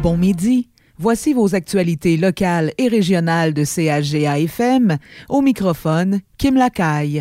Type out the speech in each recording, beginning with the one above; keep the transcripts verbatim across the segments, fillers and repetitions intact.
Bon midi. Voici vos actualités locales et régionales de C H G A F M. Au microphone, Kim Lacaille.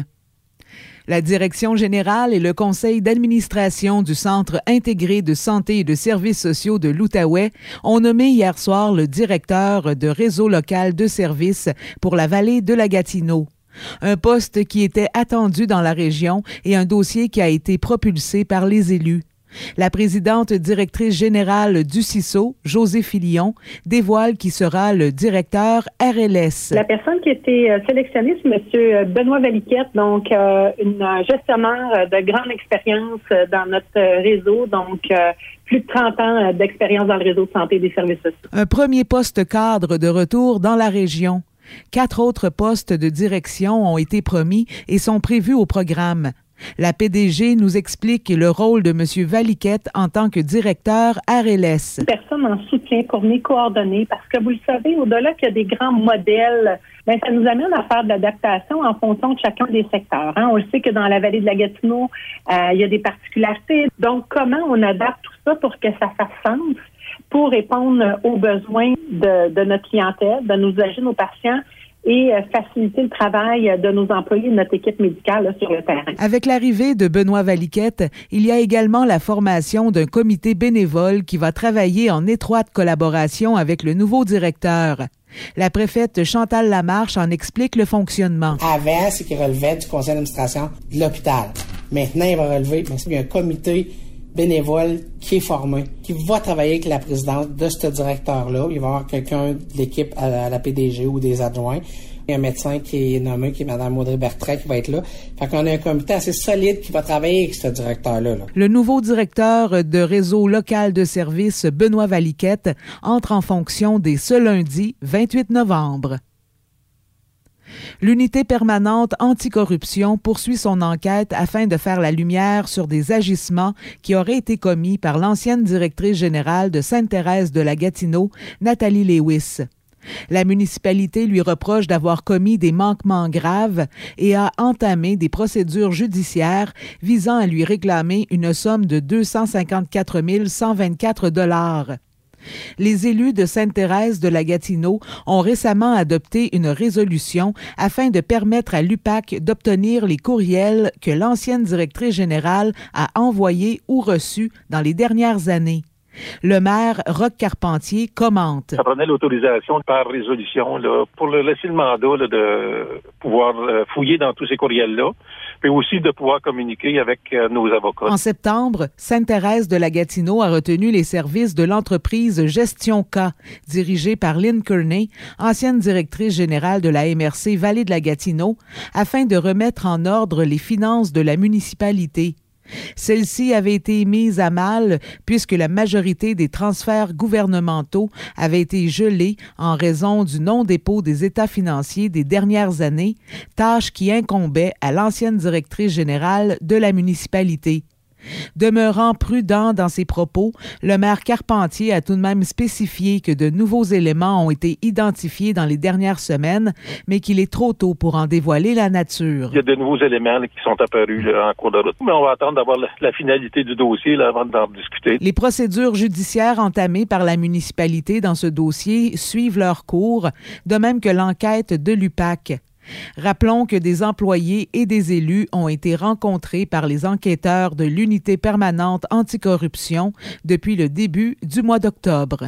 La Direction générale et le conseil d'administration du Centre intégré de santé et de services sociaux de l'Outaouais ont nommé hier soir le directeur de réseau local de services pour la vallée de la Gatineau. Un poste qui était attendu dans la région et un dossier qui a été propulsé par les élus. La présidente directrice générale du C I S O, Josée Filion, dévoile qui sera le directeur R L S. La personne qui a été sélectionnée, c'est M. Benoît Valiquette, donc euh, une gestionnaire de grande expérience dans notre réseau, donc euh, plus de trente ans d'expérience dans le réseau de santé et des services sociaux. Un premier poste cadre de retour dans la région. Quatre autres postes de direction ont été promis et sont prévus au programme. La P D G nous explique le rôle de M. Valiquette en tant que directeur R L S. Personne en soutien pour mes coordonnées, parce que vous le savez, au-delà qu'il y a des grands modèles, bien, ça nous amène à faire de l'adaptation en fonction de chacun des secteurs. Hein. On le sait que dans la vallée de la Gatineau, euh, il y a des particularités. Donc, comment on adapte tout ça pour que ça fasse sens, pour répondre aux besoins de, de notre clientèle, de nos usagers, nos patients, et faciliter le travail de nos employés et de notre équipe médicale là, sur le terrain. Avec l'arrivée de Benoît Valiquette, il y a également la formation d'un comité bénévole qui va travailler en étroite collaboration avec le nouveau directeur. La préfète Chantal Lamarche en explique le fonctionnement. Avant, c'est qu'il relevait du conseil d'administration de l'hôpital. Maintenant, il va relever, mais il y a un comité bénévole qui est formé, qui va travailler avec la présidence de ce directeur-là. Il va y avoir quelqu'un de l'équipe à la P D G ou des adjoints. Il y a un médecin qui est nommé, qui est Mme Audrey Bertrand, qui va être là. Fait qu'on a un comité assez solide qui va travailler avec ce directeur-là. Là. Le nouveau directeur de réseau local de services, Benoît Valiquette, entre en fonction dès ce lundi, vingt-huit novembre. L'unité permanente anticorruption poursuit son enquête afin de faire la lumière sur des agissements qui auraient été commis par l'ancienne directrice générale de Sainte-Thérèse de la Gatineau, Nathalie Lewis. La municipalité lui reproche d'avoir commis des manquements graves et a entamé des procédures judiciaires visant à lui réclamer une somme de deux cent cinquante-quatre mille cent vingt-quatre dollars. Les élus de Sainte-Thérèse de la Gatineau ont récemment adopté une résolution afin de permettre à l'U P A C d'obtenir les courriels que l'ancienne directrice générale a envoyés ou reçus dans les dernières années. Le maire Roch Carpentier commente. Ça prenait l'autorisation par résolution là, pour le laisser le mandat là, de pouvoir fouiller dans tous ces courriels-là, puis aussi de pouvoir communiquer avec euh, nos avocats. En septembre, Sainte-Thérèse de la Gatineau a retenu les services de l'entreprise Gestion K, dirigée par Lynn Kearney, ancienne directrice générale de la M R C Vallée de la Gatineau, afin de remettre en ordre les finances de la municipalité. Celle-ci avait été mise à mal puisque la majorité des transferts gouvernementaux avaient été gelés en raison du non-dépôt des états financiers des dernières années, tâche qui incombait à l'ancienne directrice générale de la municipalité. Demeurant prudent dans ses propos, le maire Carpentier a tout de même spécifié que de nouveaux éléments ont été identifiés dans les dernières semaines, mais qu'il est trop tôt pour en dévoiler la nature. Il y a de nouveaux éléments là, qui sont apparus là, en cours de route, mais on va attendre d'avoir la, la finalité du dossier là, avant d'en discuter. Les procédures judiciaires entamées par la municipalité dans ce dossier suivent leur cours, de même que l'enquête de l'U P A C. Rappelons que des employés et des élus ont été rencontrés par les enquêteurs de l'unité permanente anticorruption depuis le début du mois d'octobre.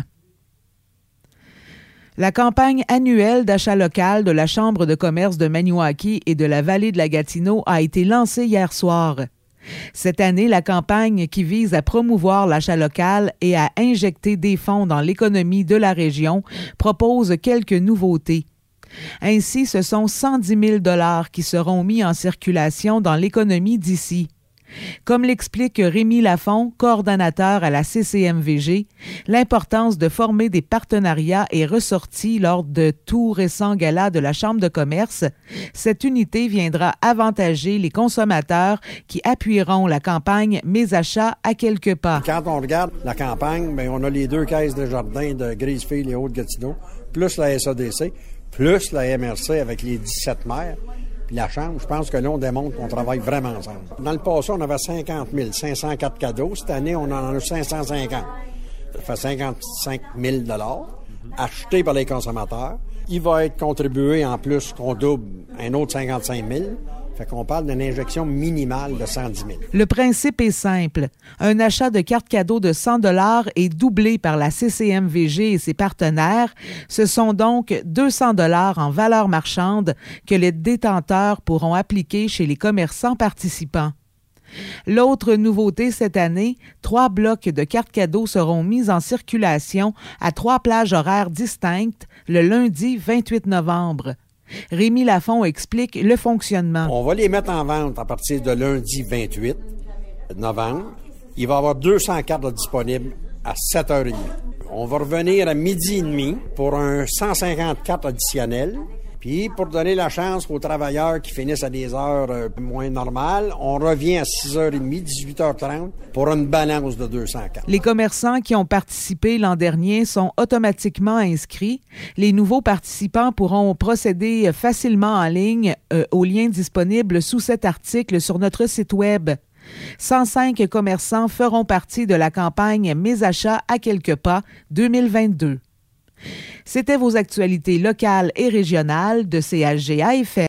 La campagne annuelle d'achat local de la Chambre de commerce de Maniwaki et de la Vallée de la Gatineau a été lancée hier soir. Cette année, la campagne qui vise à promouvoir l'achat local et à injecter des fonds dans l'économie de la région propose quelques nouveautés. Ainsi, ce sont cent dix mille dollars qui seront mis en circulation dans l'économie d'ici. Comme l'explique Rémi Lafont, coordonnateur à la C C M V G, l'importance de former des partenariats est ressortie lors de tout récent gala de la Chambre de commerce. Cette unité viendra avantager les consommateurs qui appuieront la campagne « Mes achats à quelques pas ». Quand on regarde la campagne, bien, on a les deux caisses de jardin de Grisefield et Haute-Gatineau, plus la S A D C, plus la M R C avec les dix-sept maires. Puis la Chambre, je pense que là, on démontre qu'on travaille vraiment ensemble. Dans le passé, on avait cinquante mille cinq cent quatre cadeaux. Cette année, on en a cinq cent cinquante. Ça fait cinquante-cinq mille dollars achetés par les consommateurs. Il va être contribué en plus qu'on double un autre cinquante-cinq mille. Fait qu'on parle d'une injection minimale de cent dix mille. Le principe est simple. Un achat de carte cadeau de cent dollars est doublé par la C C M V G et ses partenaires. Ce sont donc deux cents dollars en valeur marchande que les détenteurs pourront appliquer chez les commerçants participants. L'autre nouveauté cette année, trois blocs de cartes cadeaux seront mis en circulation à trois plages horaires distinctes le lundi vingt-huit novembre. Rémi Lafont explique le fonctionnement. On va les mettre en vente à partir de lundi vingt-huit novembre. Il va y avoir deux cents cartes disponibles à sept heures trente. On va revenir à midi et demi pour un cent cinquante cartes additionnelles. Puis, pour donner la chance aux travailleurs qui finissent à des heures euh, moins normales, on revient à six heures trente, dix-huit heures trente pour une balance de deux cents cartes. Les commerçants qui ont participé l'an dernier sont automatiquement inscrits. Les nouveaux participants pourront procéder facilement en ligne euh, aux liens disponibles sous cet article sur notre site Web. cent cinq commerçants feront partie de la campagne Mes achats à quelques pas deux mille vingt-deux. C'était vos actualités locales et régionales de C H G A F M.